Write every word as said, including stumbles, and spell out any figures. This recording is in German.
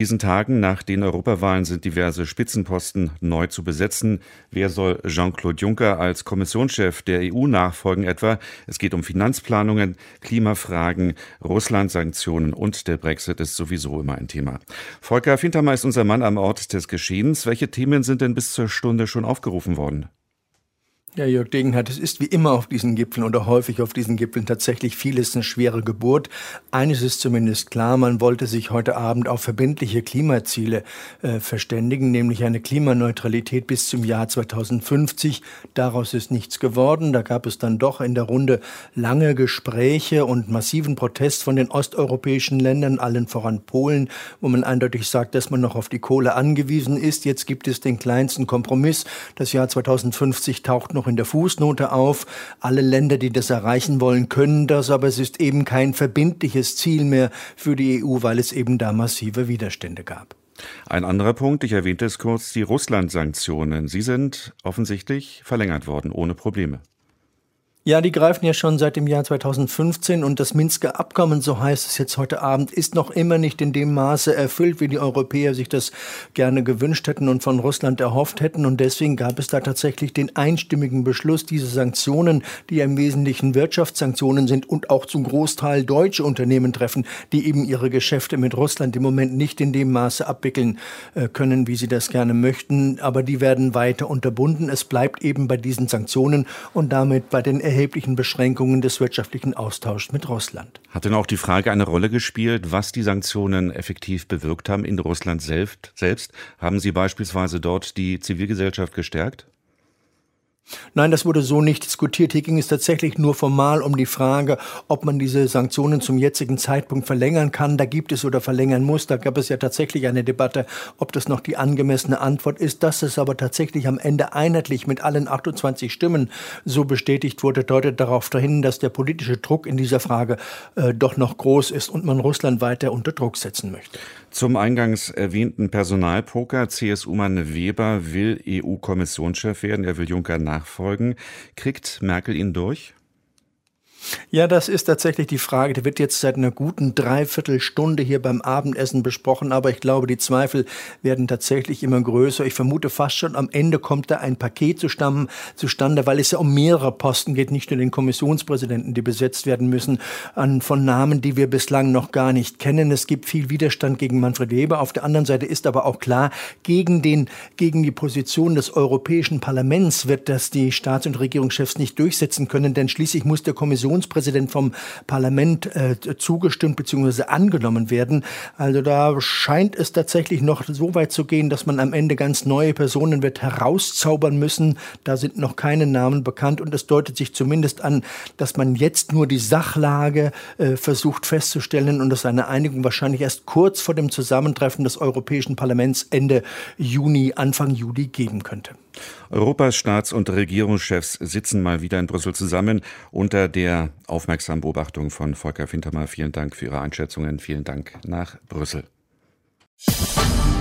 In diesen Tagen nach den Europawahlen sind diverse Spitzenposten neu zu besetzen. Wer soll Jean-Claude Juncker als Kommissionschef der E U nachfolgen etwa? Es geht um Finanzplanungen, Klimafragen, Russland-Sanktionen und der Brexit ist sowieso immer ein Thema. Volker Fintermer ist unser Mann am Ort des Geschehens. Welche Themen sind denn bis zur Stunde schon aufgerufen worden? Ja, Jörg Degenhardt, es ist wie immer auf diesen Gipfeln oder häufig auf diesen Gipfeln tatsächlich vieles eine schwere Geburt. Eines ist zumindest klar, man wollte sich heute Abend auf verbindliche Klimaziele äh, verständigen, nämlich eine Klimaneutralität bis zum Jahr zweitausendfünfzig. Daraus ist nichts geworden. Da gab es dann doch in der Runde lange Gespräche und massiven Protest von den osteuropäischen Ländern, allen voran Polen, wo man eindeutig sagt, dass man noch auf die Kohle angewiesen ist. Jetzt gibt es den kleinsten Kompromiss. Das Jahr zweitausendfünfzig taucht noch in der Fußnote auf. Alle Länder, die das erreichen wollen, können das, aber es ist eben kein verbindliches Ziel mehr für die E U, weil es eben da massive Widerstände gab. Ein anderer Punkt, ich erwähnte es kurz, die Russland-Sanktionen. Sie sind offensichtlich verlängert worden, ohne Probleme. Ja, die greifen ja schon seit dem Jahr zweitausendfünfzehn und das Minsker Abkommen, so heißt es jetzt heute Abend, ist noch immer nicht in dem Maße erfüllt, wie die Europäer sich das gerne gewünscht hätten und von Russland erhofft hätten. Und deswegen gab es da tatsächlich den einstimmigen Beschluss, diese Sanktionen, die ja im Wesentlichen Wirtschaftssanktionen sind und auch zum Großteil deutsche Unternehmen treffen, die eben ihre Geschäfte mit Russland im Moment nicht in dem Maße abwickeln können, wie sie das gerne möchten. Aber die werden weiter unterbunden. Es bleibt eben bei diesen Sanktionen und damit bei den erheblichen Beschränkungen des wirtschaftlichen Austauschs mit Russland. Hat denn auch die Frage eine Rolle gespielt, was die Sanktionen effektiv bewirkt haben in Russland selbst? selbst? Haben Sie beispielsweise dort die Zivilgesellschaft gestärkt? Nein, das wurde so nicht diskutiert. Hier ging es tatsächlich nur formal um die Frage, ob man diese Sanktionen zum jetzigen Zeitpunkt verlängern kann. Da gibt es oder verlängern muss. Da gab es ja tatsächlich eine Debatte, ob das noch die angemessene Antwort ist. Dass es aber tatsächlich am Ende einheitlich mit allen achtundzwanzig Stimmen so bestätigt wurde, deutet darauf hin, dass der politische Druck in dieser Frage äh, doch noch groß ist und man Russland weiter unter Druck setzen möchte. Zum eingangs erwähnten Personalpoker. C S U-Mann Weber will E U-Kommissionschef werden. Er will Juncker nachfolgen. Kriegt Merkel ihn durch? Ja, das ist tatsächlich die Frage. Die wird jetzt seit einer guten Dreiviertelstunde hier beim Abendessen besprochen. Aber ich glaube, die Zweifel werden tatsächlich immer größer. Ich vermute fast schon, am Ende kommt da ein Paket zustande, zustande, weil es ja um mehrere Posten geht, nicht nur den Kommissionspräsidenten, die besetzt werden müssen, an, von Namen, die wir bislang noch gar nicht kennen. Es gibt viel Widerstand gegen Manfred Weber. Auf der anderen Seite ist aber auch klar, gegen, den, gegen die Position des Europäischen Parlaments wird das die Staats- und Regierungschefs nicht durchsetzen können, denn schließlich muss der Kommission Präsident vom Parlament äh, zugestimmt bzw. angenommen werden. Also da scheint es tatsächlich noch so weit zu gehen, dass man am Ende ganz neue Personen wird herauszaubern müssen. Da sind noch keine Namen bekannt und es deutet sich zumindest an, dass man jetzt nur die Sachlage äh, versucht festzustellen und dass eine Einigung wahrscheinlich erst kurz vor dem Zusammentreffen des Europäischen Parlaments Ende Juni, Anfang Juli geben könnte. Europas Staats- und Regierungschefs sitzen mal wieder in Brüssel zusammen unter der aufmerksamen Beobachtung von Volker Fintermer. Vielen Dank für Ihre Einschätzungen. Vielen Dank nach Brüssel.